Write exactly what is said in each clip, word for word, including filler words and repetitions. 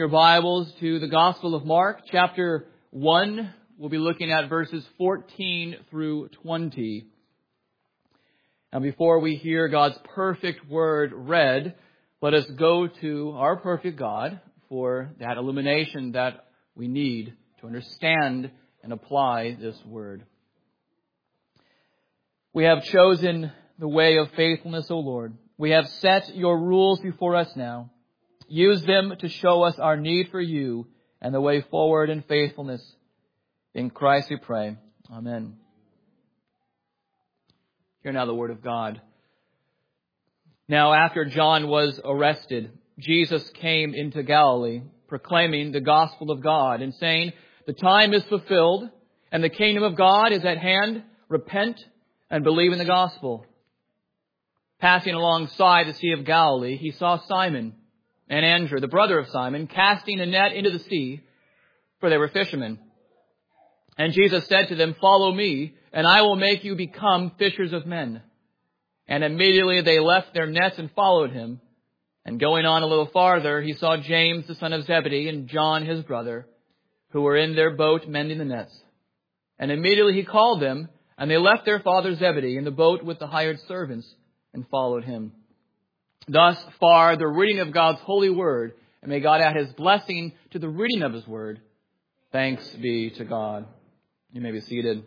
Your Bibles to the Gospel of Mark, chapter one. We'll be looking at verses fourteen through twenty. And before we hear God's perfect word read, let us go to our perfect God for that illumination that we need to understand and apply this word. We have chosen the way of faithfulness, O Lord. We have set your rules before us now. Use them to show us our need for you and the way forward in faithfulness. In Christ we pray. Amen. Hear now the word of God. Now after John was arrested, Jesus came into Galilee, proclaiming the gospel of God and saying, "The time is fulfilled and the kingdom of God is at hand. Repent and believe in the gospel." Passing alongside the Sea of Galilee, he saw Simon and Andrew, the brother of Simon, casting a net into the sea, for they were fishermen. And Jesus said to them, "Follow me, and I will make you become fishers of men." And immediately they left their nets and followed him. And going on a little farther, he saw James, the son of Zebedee, and John, his brother, who were in their boat mending the nets. And immediately he called them, and they left their father Zebedee in the boat with the hired servants and followed him. Thus far, the reading of God's holy word, and may God add his blessing to the reading of his word. Thanks be to God. You may be seated.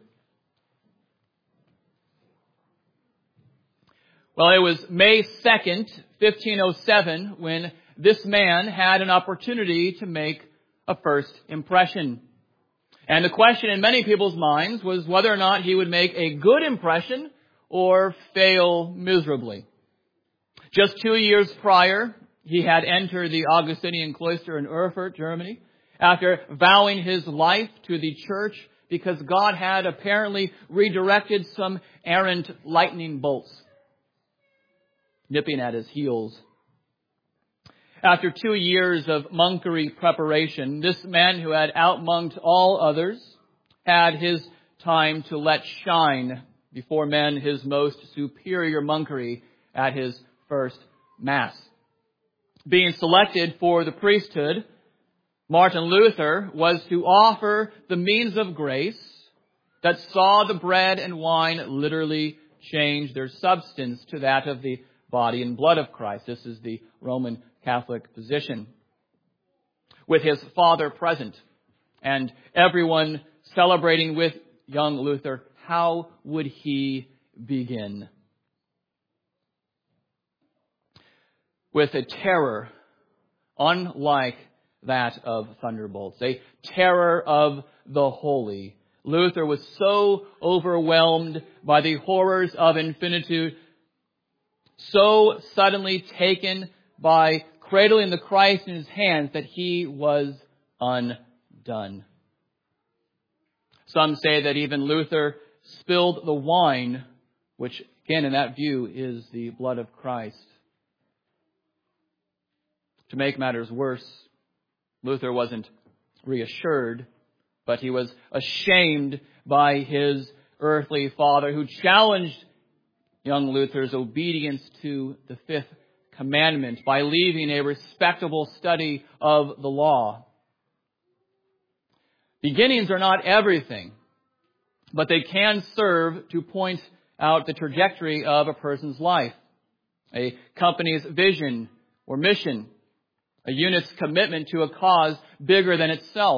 Well, it was May second, fifteen oh seven, when this man had an opportunity to make a first impression. And the question in many people's minds was whether or not he would make a good impression or fail miserably. Just two years prior, he had entered the Augustinian cloister in Erfurt, Germany, after vowing his life to the church because God had apparently redirected some errant lightning bolts, nipping at his heels. After two years of monkery preparation, this man who had outmonked all others had his time to let shine before men his most superior monkery at his first Mass. Being selected for the priesthood, Martin Luther was to offer the means of grace that saw the bread and wine literally change their substance to that of the body and blood of Christ. This is the Roman Catholic position. With his father present and everyone celebrating with young Luther, how would he begin? With a terror unlike that of thunderbolts, a terror of the holy. Luther was so overwhelmed by the horrors of infinitude, so suddenly taken by cradling the Christ in his hands that he was undone. Some say that even Luther spilled the wine, which again in that view is the blood of Christ. To make matters worse, Luther wasn't reassured, but he was ashamed by his earthly father, who challenged young Luther's obedience to the fifth commandment by leaving a respectable study of the law. Beginnings are not everything, but they can serve to point out the trajectory of a person's life, a company's vision or mission, a unit's commitment to a cause bigger than itself.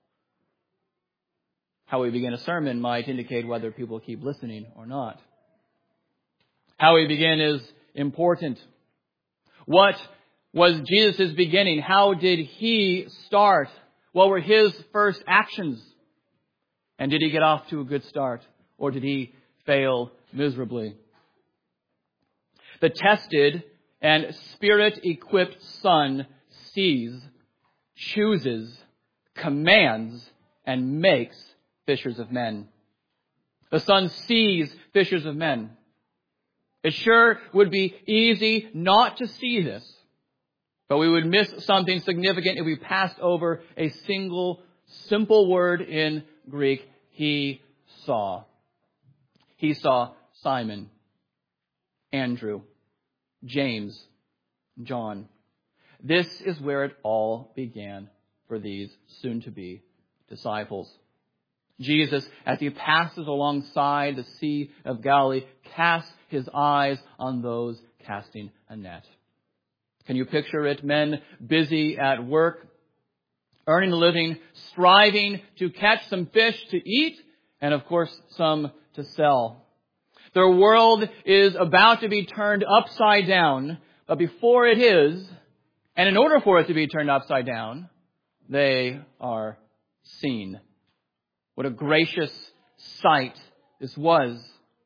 How we begin a sermon might indicate whether people keep listening or not. How we begin is important. What was Jesus' beginning? How did he start? What were his first actions? And did he get off to a good start? Or did he fail miserably? The tested and Spirit-equipped Son sees, chooses, commands, and makes fishers of men. The Son sees fishers of men. It sure would be easy not to see this, but we would miss something significant if we passed over a single, simple word in Greek. He saw. He saw Simon, Andrew, James, John. This is where it all began for these soon-to-be disciples. Jesus, as he passes alongside the Sea of Galilee, casts his eyes on those casting a net. Can you picture it? Men busy at work, earning a living, striving to catch some fish to eat, and of course, some to sell. Their world is about to be turned upside down, but before it is, and in order for it to be turned upside down, they are seen. What a gracious sight this was.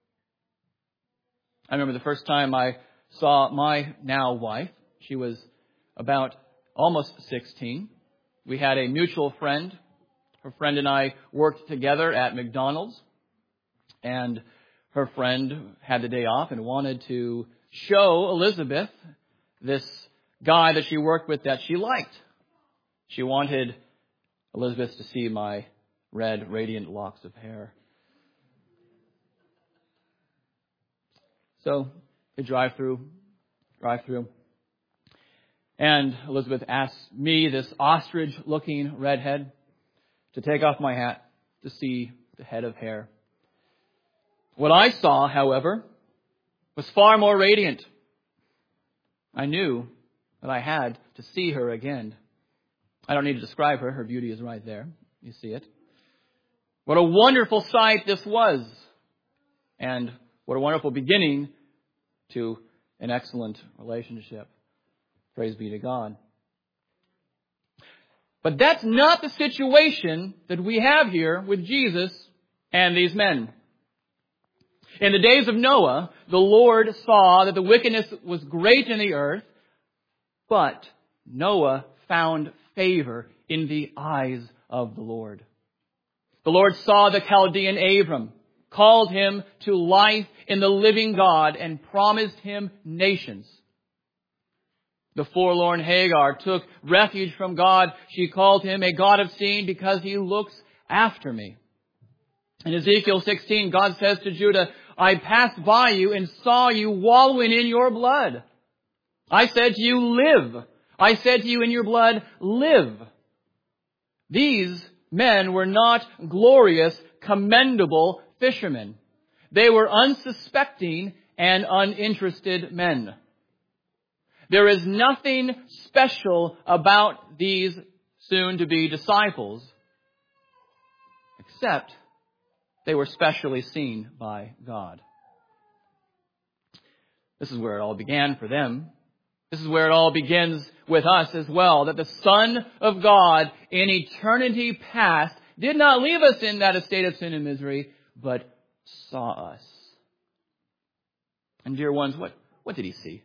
I remember the first time I saw my now wife. She was about almost sixteen. We had a mutual friend. Her friend and I worked together at McDonald's. And her friend had the day off and wanted to show Elizabeth this guy that she worked with that she liked. She wanted Elizabeth to see my red, radiant locks of hair. So they drive through, drive through. And Elizabeth asks me, this ostrich-looking redhead, to take off my hat to see the head of hair. What I saw, however, was far more radiant. I knew that I had to see her again. I don't need to describe her. Her beauty is right there. You see it. What a wonderful sight this was. And what a wonderful beginning to an excellent relationship. Praise be to God. But that's not the situation that we have here with Jesus and these men. In the days of Noah, the Lord saw that the wickedness was great in the earth, but Noah found favor in the eyes of the Lord. The Lord saw the Chaldean Abram, called him to life in the living God, and promised him nations. The forlorn Hagar took refuge from God. She called him a God of seeing because he looks after me. In Ezekiel sixteen, God says to Judah, I passed by you and saw you wallowing in your blood. I said to you, live. I said to you in your blood, live. These men were not glorious, commendable fishermen. They were unsuspecting and uninterested men. There is nothing special about these soon-to-be disciples, except they were specially seen by God. This is where it all began for them. This is where it all begins with us as well, that the Son of God in eternity past did not leave us in that estate of sin and misery, but saw us. And dear ones, what, what did he see?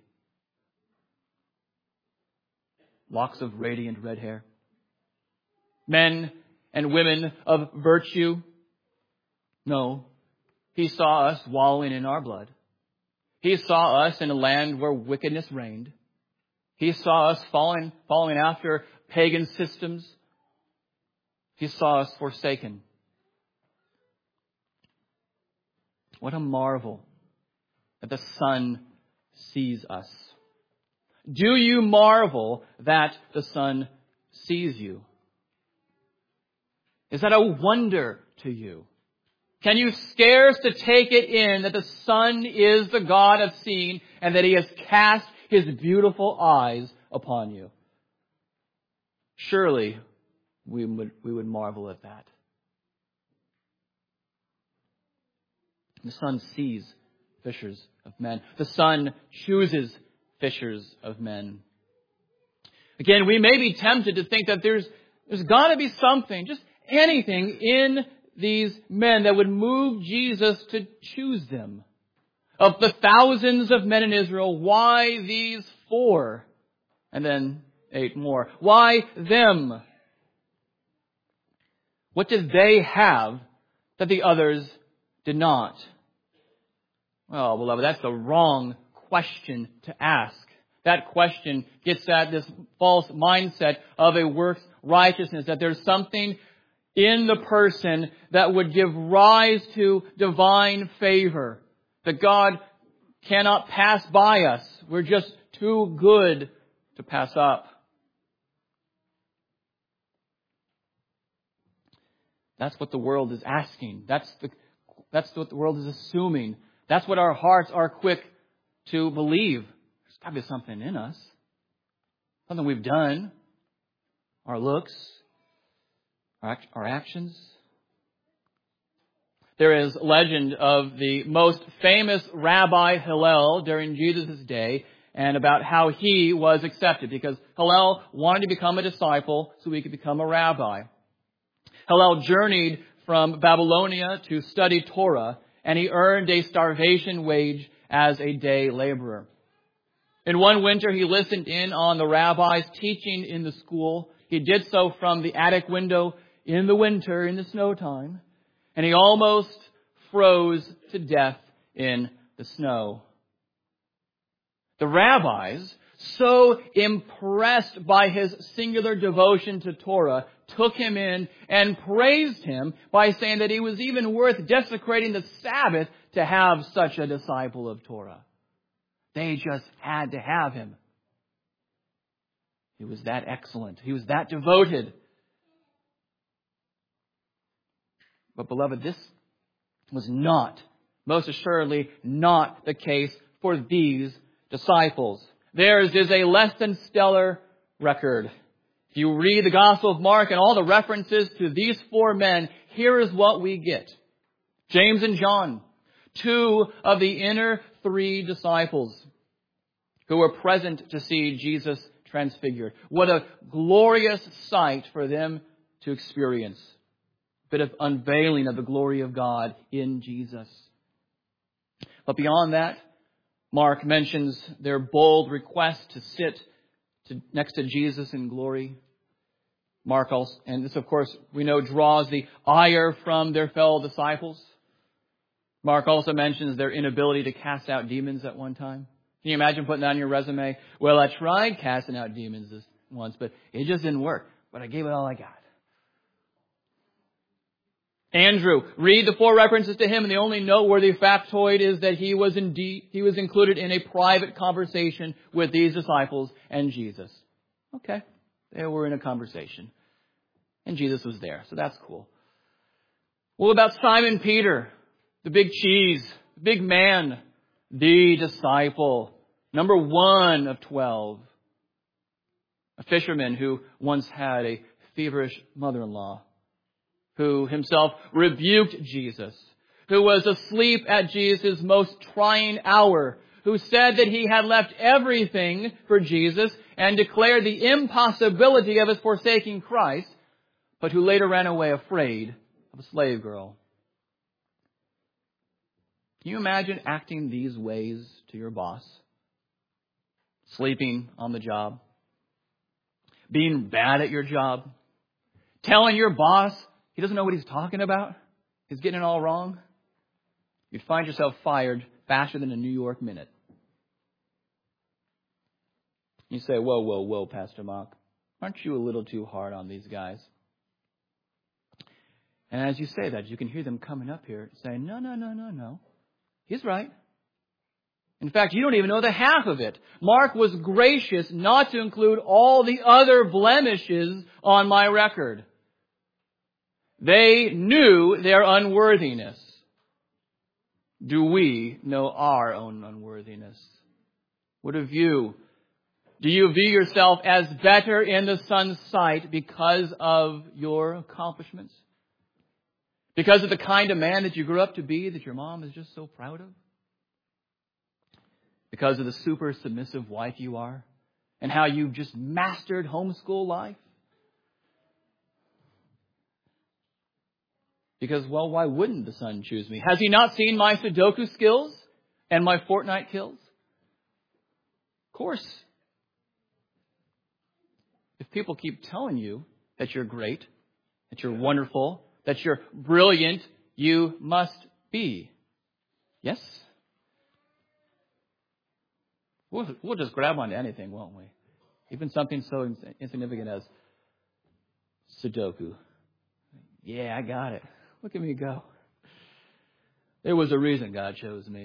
Locks of radiant red hair. Men and women of virtue. No, he saw us wallowing in our blood. He saw us in a land where wickedness reigned. He saw us falling, following after pagan systems. He saw us forsaken. What a marvel that the Son sees us. Do you marvel that the Son sees you? Is that a wonder to you? Can you scarce to take it in that the Son is the God of seeing and that he has cast his beautiful eyes upon you? Surely we would, we would marvel at that. The Son sees fishers of men. The Son chooses fishers of men. Again, we may be tempted to think that there's, there's got to be something, just anything in these men that would move Jesus to choose them. Of the thousands of men in Israel, why these four? And then eight more. Why them? What did they have that the others did not? Well, beloved, that's the wrong question to ask. That question gets at this false mindset of a works righteousness, that there's something in the person that would give rise to divine favor. That God cannot pass by us. We're just too good to pass up. That's what the world is asking. That's the, that's what the world is assuming. That's what our hearts are quick to believe. There's got to be something in us. Something we've done. Our looks. Our, act, our actions. There is legend of the most famous Rabbi Hillel during Jesus' day and about how he was accepted because Hillel wanted to become a disciple so he could become a rabbi. Hillel journeyed from Babylonia to study Torah, and he earned a starvation wage as a day laborer. In one winter, he listened in on the rabbis teaching in the school. He did so from the attic window in the winter, in the snow time, and he almost froze to death in the snow. The rabbis, so impressed by his singular devotion to Torah, took him in and praised him by saying that he was even worth desecrating the Sabbath to have such a disciple of Torah. They just had to have him. He was that excellent. He was that devoted. But beloved, this was not, most assuredly, not the case for these disciples. Theirs is a less than stellar record. If you read the Gospel of Mark and all the references to these four men, here is what we get. James and John, two of the inner three disciples who were present to see Jesus transfigured. What a glorious sight for them to experience. A bit of unveiling of the glory of God in Jesus. But beyond that, Mark mentions their bold request to sit to, next to Jesus in glory. Mark also, and this of course we know draws the ire from their fellow disciples. Mark also mentions their inability to cast out demons at one time. Can you imagine putting that on your resume? Well, I tried casting out demons this once, but it just didn't work. But I gave it all I got. Andrew, read the four references to him, and the only noteworthy factoid is that he was indeed he was included in a private conversation with these disciples and Jesus. Okay, they were in a conversation, and Jesus was there, so that's cool. What about Simon Peter, the big cheese, the big man, the disciple, number one of twelve, a fisherman who once had a feverish mother-in-law, who himself rebuked Jesus, who was asleep at Jesus' most trying hour, who said that he had left everything for Jesus and declared the impossibility of his forsaking Christ, but who later ran away afraid of a slave girl. Can you imagine acting these ways to your boss? Sleeping on the job? Being bad at your job? Telling your boss he doesn't know what he's talking about? He's getting it all wrong? You'd find yourself fired faster than a New York minute. You say, whoa, whoa, whoa, Pastor Mark. Aren't you a little too hard on these guys? And as you say that, you can hear them coming up here saying, no, no, no, no, no. He's right. In fact, you don't even know the half of it. Mark was gracious not to include all the other blemishes on my record. They knew their unworthiness. Do we know our own unworthiness? What of you? Do you view yourself as better in the Son's sight because of your accomplishments? Because of the kind of man that you grew up to be that your mom is just so proud of? Because of the super submissive wife you are? And how you've just mastered homeschool life? Because, well, why wouldn't the Son choose me? Has he not seen my Sudoku skills and my Fortnite kills? Of course. If people keep telling you that you're great, that you're wonderful, that you're brilliant, you must be. Yes? We'll, we'll just grab onto anything, won't we? Even something so insignificant as Sudoku. Yeah, I got it. Look at me go. There was a reason God chose me.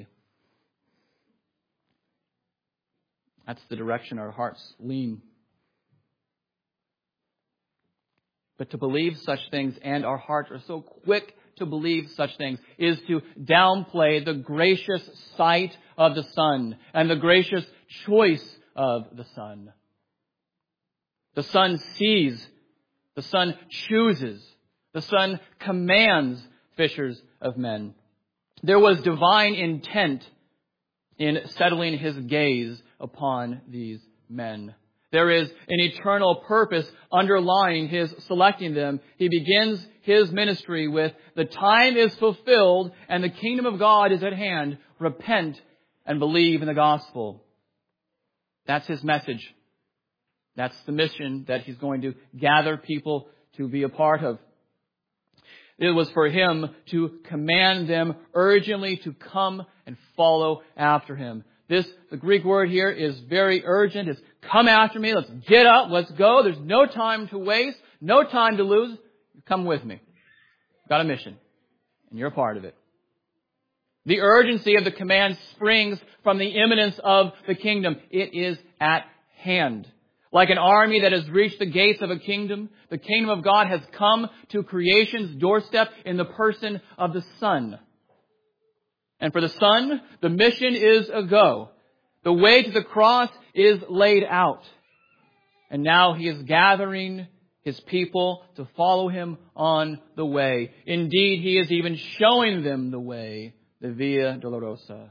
That's the direction our hearts lean. But to believe such things, and our hearts are so quick to believe such things, is to downplay the gracious sight of the Son and the gracious choice of the Son. The Son sees, the Son chooses, the Son commands fishers of men. There was divine intent in settling His gaze upon these men. There is an eternal purpose underlying His selecting them. He begins His ministry with, the time is fulfilled and the kingdom of God is at hand. Repent and believe in the gospel. That's His message. That's the mission that He's going to gather people to be a part of. It was for Him to command them urgently to come and follow after Him. This, the Greek word here is very urgent. It's come after me. Let's get up. Let's go. There's no time to waste. No time to lose. Come with me. Got a mission. And you're a part of it. The urgency of the command springs from the imminence of the kingdom. It is at hand. Like an army that has reached the gates of a kingdom, the kingdom of God has come to creation's doorstep in the person of the Son. And for the Son, the mission is a go. The way to the cross is laid out. And now He is gathering His people to follow Him on the way. Indeed, He is even showing them the way, the Via Dolorosa.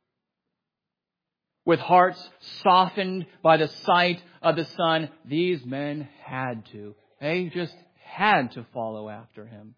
With hearts softened by the sight of the Son, these men had to. They just had to follow after Him.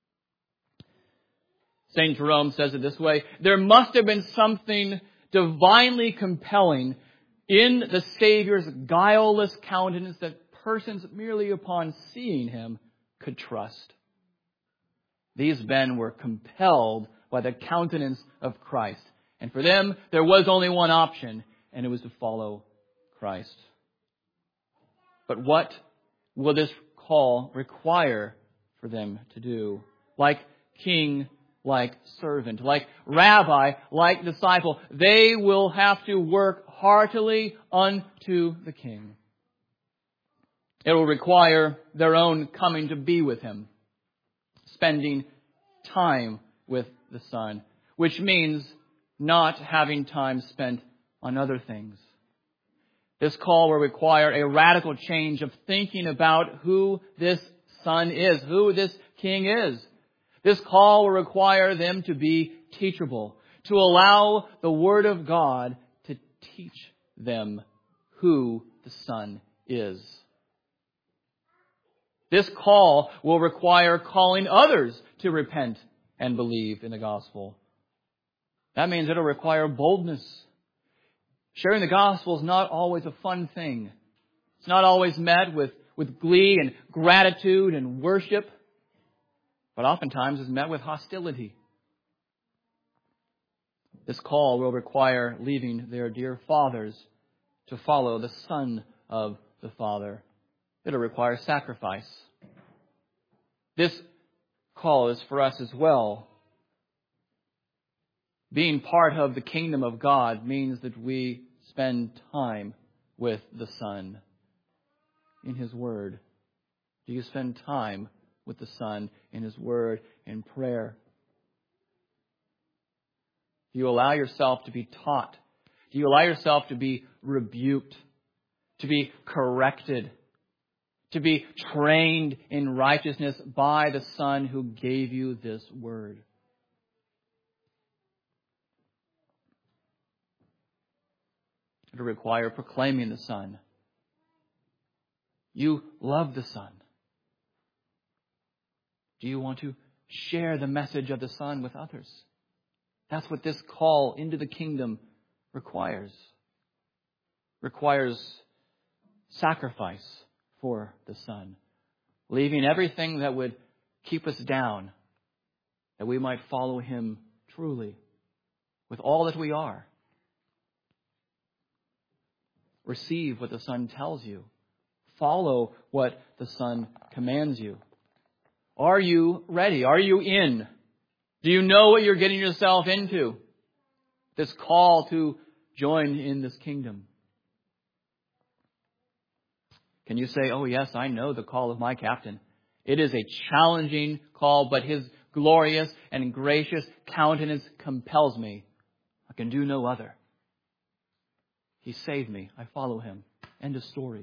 Saint Jerome says it this way, there must have been something divinely compelling in the Savior's guileless countenance that persons merely upon seeing Him could trust. These men were compelled by the countenance of Christ. And for them, there was only one option, and it was to follow Christ. But what will this call require for them to do? Like king, like servant, like rabbi, like disciple, they will have to work heartily unto the King. It will require their own coming to be with Him, spending time with the Son, which means not having time spent on other things. This call will require a radical change of thinking about who this Son is, who this King is. This call will require them to be teachable, to allow the Word of God to teach them who the Son is. This call will require calling others to repent and believe in the gospel. That means it'll require boldness. Sharing the gospel is not always a fun thing. It's not always met with, with glee and gratitude and worship, but oftentimes is met with hostility. This call will require leaving their dear fathers to follow the Son of the Father. It'll require sacrifice. This call is for us as well. Being part of the kingdom of God means that we spend time with the Son in His Word. Do you spend time with the Son in His Word in prayer? Do you allow yourself to be taught? Do you allow yourself to be rebuked, to be corrected, to be trained in righteousness by the Son who gave you this Word? It'll require proclaiming the Son. You love the Son. Do you want to share the message of the Son with others? That's what this call into the kingdom requires. Requires sacrifice for the Son. Leaving everything that would keep us down, that we might follow Him truly with all that we are. Receive what the Son tells you. Follow what the Son commands you. Are you ready? Are you in? Do you know what you're getting yourself into? This call to join in this kingdom. Can you say, oh yes, I know the call of my captain. It is a challenging call, but His glorious and gracious countenance compels me. I can do no other. He saved me. I follow Him. End of story.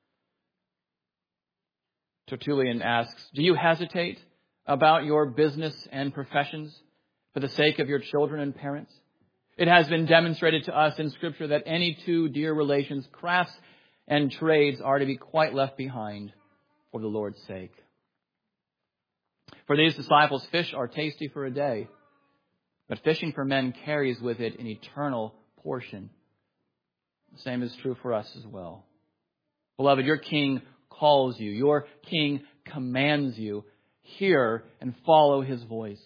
Tertullian asks, do you hesitate about your business and professions for the sake of your children and parents? It has been demonstrated to us in Scripture that any two dear relations, crafts and trades, are to be quite left behind for the Lord's sake. For these disciples, fish are tasty for a day, but fishing for men carries with it an eternal portion. The same is true for us as well. Beloved, your King calls you. Your King commands you. Hear and follow His voice.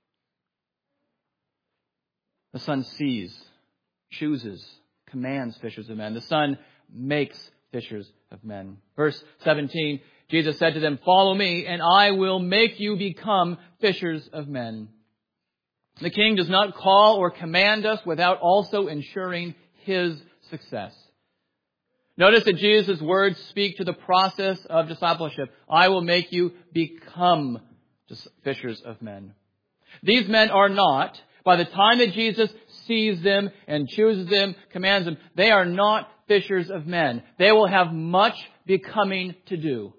The Son sees, chooses, commands fishers of men. The Son makes fishers of men. Verse seventeen, Jesus said to them, follow me, and I will make you become fishers of men. The King does not call or command us without also ensuring His success. Notice that Jesus' words speak to the process of discipleship. I will make you become fishers of men. These men are not, by the time that Jesus sees them and chooses them, commands them, they are not fishers of men. They will have much becoming to do.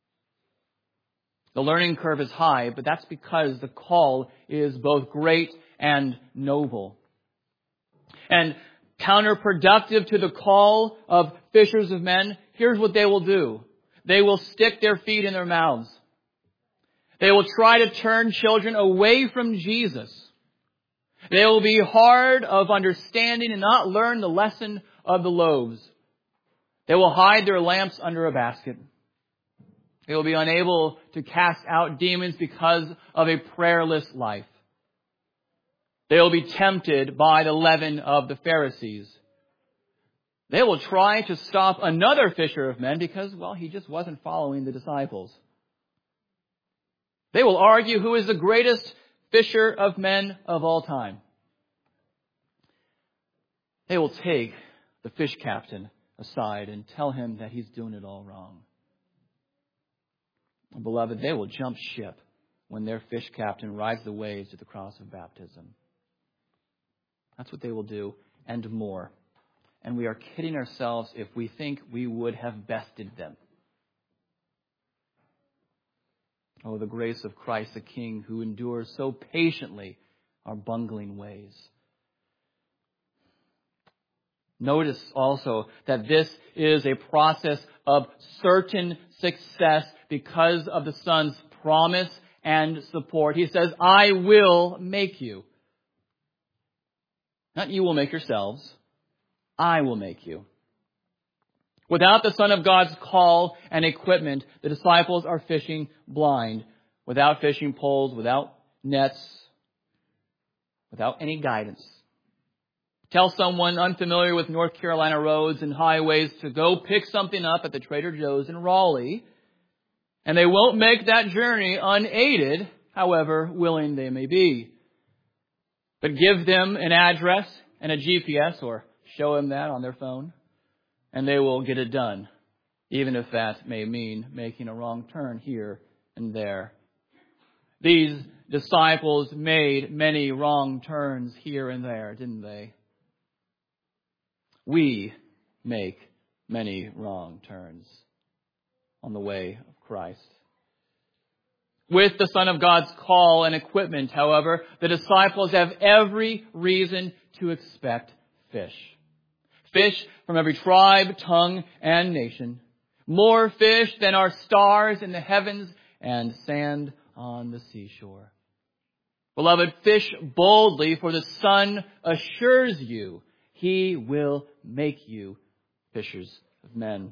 The learning curve is high, but that's because the call is both great and noble. And counterproductive to the call of fishers of men, here's what they will do. They will stick their feet in their mouths. They will try to turn children away from Jesus. They will be hard of understanding and not learn the lesson of the loaves. They will hide their lamps under a basket. They will be unable to cast out demons because of a prayerless life. They will be tempted by the leaven of the Pharisees. They will try to stop another fisher of men because, well, he just wasn't following the disciples. They will argue who is the greatest fisher of men of all time. They will take the fish captain aside and tell him that he's doing it all wrong. Beloved, they will jump ship when their fish captain rides the waves to the cross of baptism. That's what they will do, and more. And we are kidding ourselves if we think we would have bested them. Oh, the grace of Christ the King, who endures so patiently our bungling ways. Notice also that this is a process of certain success because of the Son's promise and support. He says, I will make you. Not you will make yourselves. I will make you. Without the Son of God's call and equipment, the disciples are fishing blind, without fishing poles, without nets, without any guidance. Tell someone unfamiliar with North Carolina roads and highways to go pick something up at the Trader Joe's in Raleigh, and they won't make that journey unaided, however willing they may be. But give them an address and a G P S, or show them that on their phone, and they will get it done, even if that may mean making a wrong turn here and there. These disciples made many wrong turns here and there, didn't they? We make many wrong turns on the way of Christ. With the Son of God's call and equipment, however, the disciples have every reason to expect fish. Fish from every tribe, tongue, and nation. More fish than are stars in the heavens and sand on the seashore. Beloved, fish boldly, for the Son assures you He will make you fishers of men.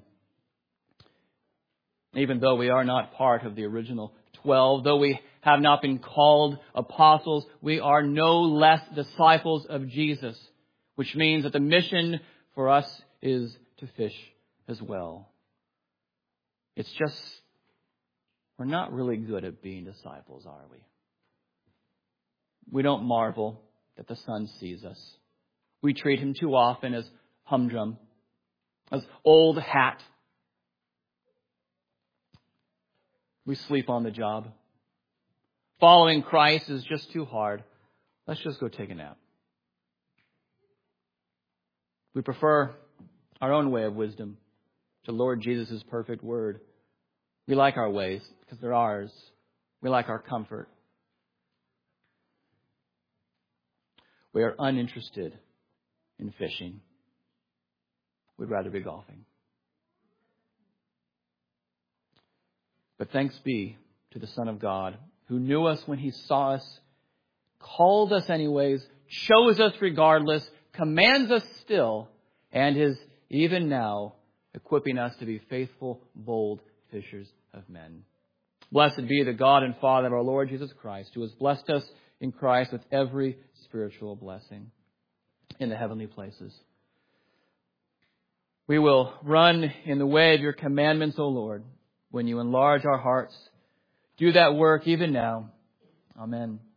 Even though we are not part of the original twelve, though we have not been called apostles, we are no less disciples of Jesus, which means that the mission for us is to fish as well. It's just, we're not really good at being disciples, are we? We don't marvel that the Son sees us. We treat Him too often as humdrum, as old hat. We sleep on the job. Following Christ is just too hard. Let's just go take a nap. We prefer our own way of wisdom to Lord Jesus' perfect word. We like our ways because they're ours. We like our comfort. We are uninterested in fishing. We'd rather be golfing. But thanks be to the Son of God, who knew us when He saw us, called us anyways, chose us regardless, commands us still, and is even now equipping us to be faithful, bold fishers of men. Blessed be the God and Father of our Lord Jesus Christ, who has blessed us in Christ with every spiritual blessing in the heavenly places. We will run in the way of your commandments, O Lord, when you enlarge our hearts. Do that work even now. Amen.